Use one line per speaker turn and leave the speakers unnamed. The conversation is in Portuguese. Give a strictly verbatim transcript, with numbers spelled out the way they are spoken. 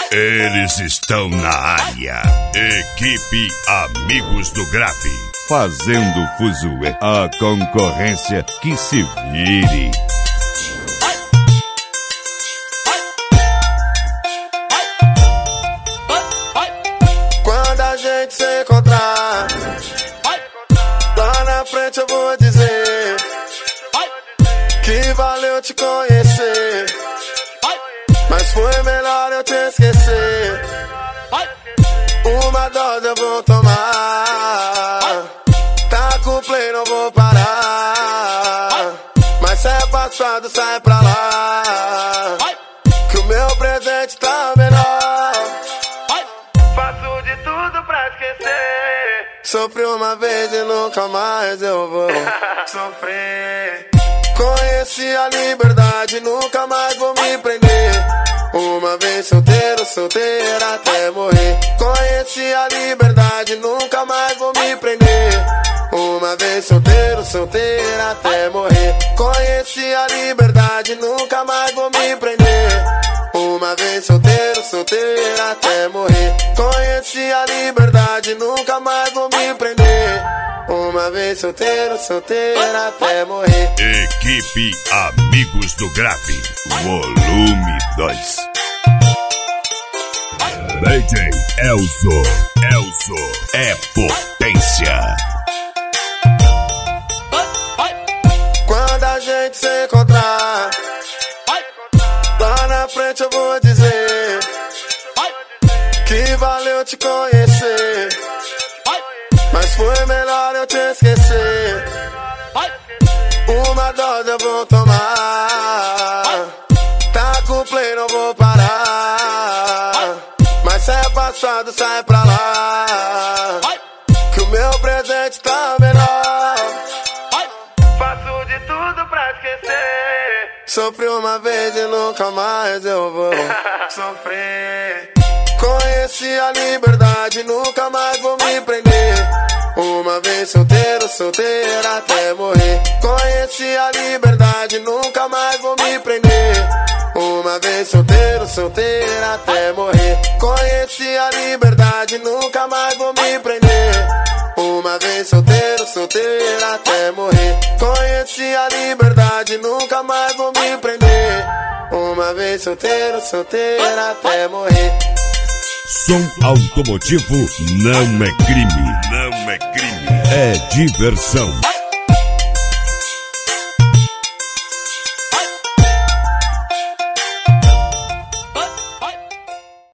Eles estão na área. Equipe Amigos do Grave. Fazendo fuzuê. A concorrência que se vire.
Quando a gente se encontrar, lá na frente eu vou dizer que valeu te conhecer, mas foi melhor eu te esquecer. Uma dose eu vou tomar, tá com play, não vou parar. Mas se é passado, sai pra lá, que o meu presente tá menor. Faço de tudo pra esquecer. Sofri uma vez e nunca mais eu vou sofrer. Conheci a liberdade, nunca mais vou me prender. Uma vez solteiro, solteira até morrer. Conheci a liberdade, nunca mais vou me prender. Uma vez solteiro, solteira até morrer. Conheci a liberdade, nunca mais vou me prender. Uma vez solteiro, solteira até morrer. Conheci a liberdade, nunca mais vou me prender. Uma vez solteiro, solteira até morrer.
Equipe Amigos do Grave, volume dois. D J Elzo, Elzo é potência.
Quando a gente se encontrar, lá na frente eu vou dizer que valeu te conhecer, mas foi melhor eu te esquecer. Uma dose eu vou tomar, tá com play, não vou parar. Mas se é passado, sai pra lá, que o meu presente tá menor. Faço de tudo pra esquecer. Sofri uma vez e nunca mais eu vou sofrer. Conheci a liberdade, nunca mais vou me prender. Uma vez solteiro, solteira até morrer. Conheci a liberdade, nunca mais vou me prender. Uma vez solteiro, solteira até morrer. Conheci a liberdade, nunca mais vou me prender. Uma vez solteiro, solteira até morrer. Conheci a liberdade, nunca mais vou me prender. Uma vez solteiro, solteira até morrer.
Som automotivo não é crime, não é crime, é diversão.